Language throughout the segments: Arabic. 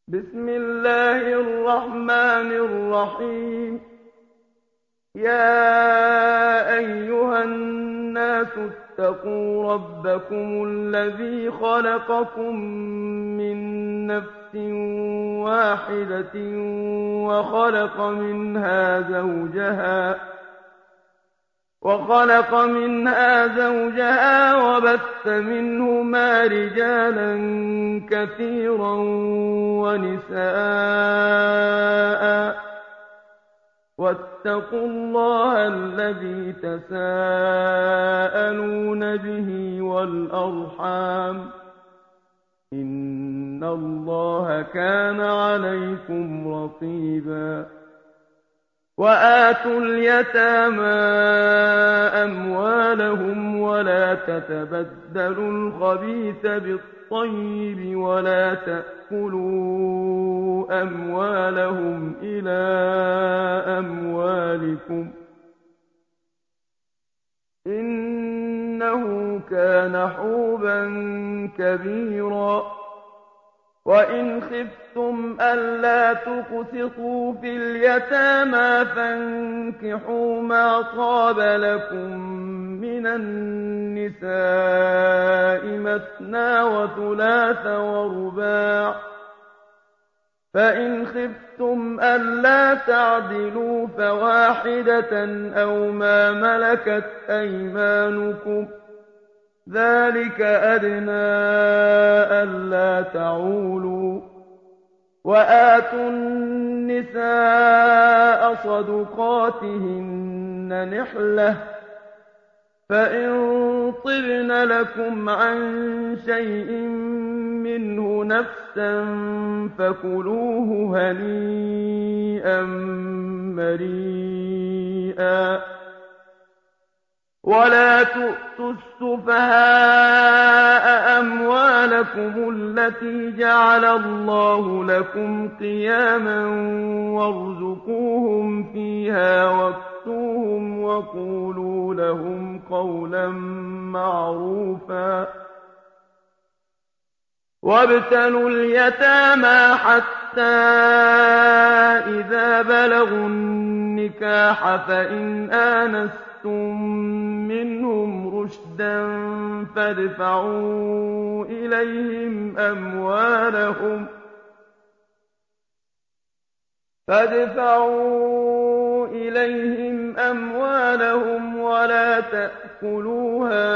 بسم الله الرحمن الرحيم. يا أيها الناس اتقوا ربكم الذي خلقكم من نفس واحدة وخلق منها زوجها وبث منهما رجالا كثيرا ونساء، واتقوا الله الذي تساءلون به والأرحام، إن الله كان عليكم رقيبا. وآتوا اليتامى أموالهم ولا تتبدلوا الخبيث بالطيب ولا تأكلوا أموالهم إلى أموالكم، إنه كان حوبا كبيرا. وإن خفتم ألا تقسطوا في اليتامى فانكحوا ما طاب لكم من النساء مثنى وثلاث ورباع، فإن خفتم ألا تعدلوا فواحدة أو ما ملكت أيمانكم، ذلك أدنى ألا تعولوا. وآتوا النساء صدقاتهن نحلة، فإن طبن لكم عن شيء منه نفسا فكلوه هنيئا مريئا. ولا تؤتوا السفهاء أموالكم التي جعل الله لكم قياما وارزقوهم فيها واكسوهم وقولوا لهم قولا معروفا. وابتلوا اليتامى حتى إذا بلغوا النكاح فإن آنستم منهم رشدا فادفعوا إليهم أموالهم ولا تأكلوها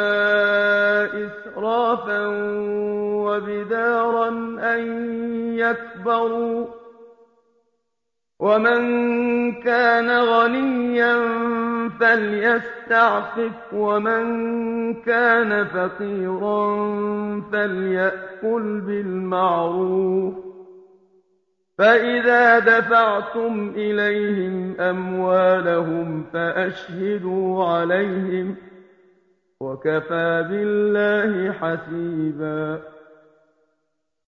إسرافا وبدارا أن يكبروا، ومن كان غنيا فليستعفف ومن كان فقيرا فليأكل بالمعروف. فإذا دفعتم إليهم أموالهم فأشهدوا عليهم، وكفى بالله حسيبا.